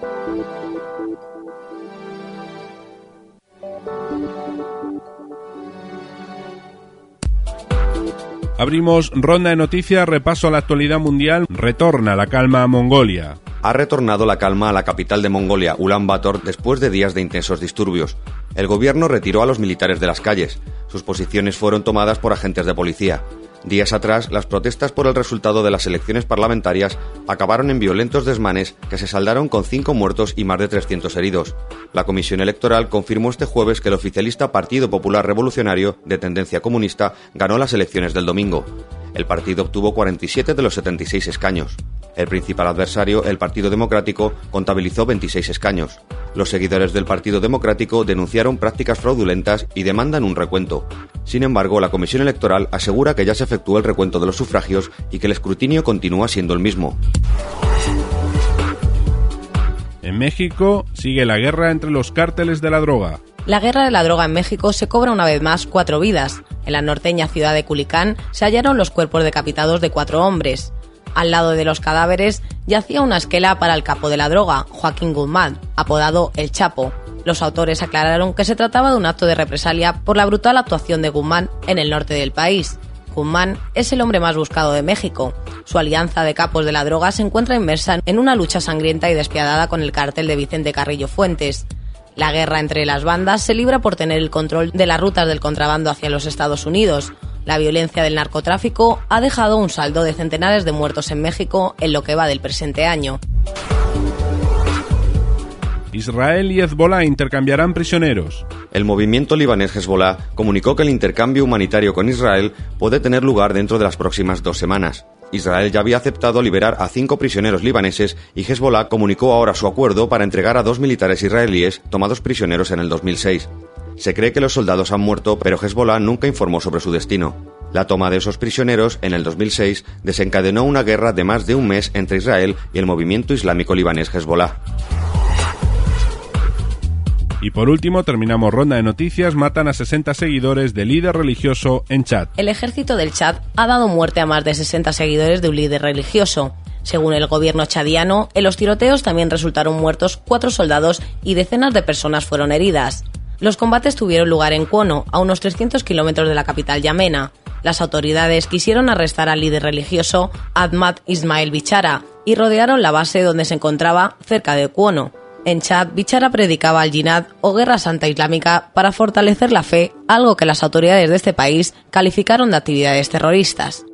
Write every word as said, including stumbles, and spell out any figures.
Abrimos ronda de noticias, repaso a la actualidad mundial. Retorna la calma a Mongolia. Ha retornado la calma a la capital de Mongolia, Ulan Bator, después de días de intensos disturbios. El gobierno retiró a los militares de las calles. Sus posiciones fueron tomadas por agentes de policía. Días atrás, las protestas por el resultado de las elecciones parlamentarias acabaron en violentos desmanes que se saldaron con cinco muertos y más de trescientos heridos. La Comisión Electoral confirmó este jueves que el oficialista Partido Popular Revolucionario, de tendencia comunista, ganó las elecciones del domingo. El partido obtuvo cuarenta y siete de los setenta y seis escaños. El principal adversario, el Partido Democrático, contabilizó veintiséis escaños. Los seguidores del Partido Democrático denunciaron prácticas fraudulentas y demandan un recuento. Sin embargo, la Comisión Electoral asegura que ya se efectuó el recuento de los sufragios y que el escrutinio continúa siendo el mismo. En México sigue la guerra entre los cárteles de la droga. La guerra de la droga en México se cobra una vez más cuatro vidas. En la norteña ciudad de Culiacán se hallaron los cuerpos decapitados de cuatro hombres. Al lado de los cadáveres yacía una esquela para el capo de la droga, Joaquín Guzmán, apodado El Chapo. Los autores aclararon que se trataba de un acto de represalia por la brutal actuación de Guzmán en el norte del país. Guzmán es el hombre más buscado de México. Su alianza de capos de la droga se encuentra inmersa en una lucha sangrienta y despiadada con el cártel de Vicente Carrillo Fuentes. La guerra entre las bandas se libra por tener el control de las rutas del contrabando hacia los Estados Unidos. La violencia del narcotráfico ha dejado un saldo de centenares de muertos en México en lo que va del presente año. Israel y Hezbolá intercambiarán prisioneros. El movimiento libanés Hezbolá comunicó que el intercambio humanitario con Israel puede tener lugar dentro de las próximas dos semanas. Israel ya había aceptado liberar a cinco prisioneros libaneses y Hezbolá comunicó ahora su acuerdo para entregar a dos militares israelíes tomados prisioneros en el dos mil seis. Se cree que los soldados han muerto, pero Hezbolá nunca informó sobre su destino. La toma de esos prisioneros en el dos mil seis desencadenó una guerra de más de un mes entre Israel y el movimiento islámico libanés Hezbolá. Y por último, terminamos ronda de noticias. Matan a sesenta seguidores del líder religioso en Chad. El ejército del Chad ha dado muerte a más de sesenta seguidores de un líder religioso. Según el gobierno chadiano, en los tiroteos también resultaron muertos cuatro soldados y decenas de personas fueron heridas. Los combates tuvieron lugar en Kuono, a unos trescientos kilómetros de la capital yamena. Las autoridades quisieron arrestar al líder religioso Ahmad Ismail Bichara y rodearon la base donde se encontraba cerca de Kuono. En Chad, Bichara predicaba al yihad o guerra santa islámica para fortalecer la fe, algo que las autoridades de este país calificaron de actividades terroristas.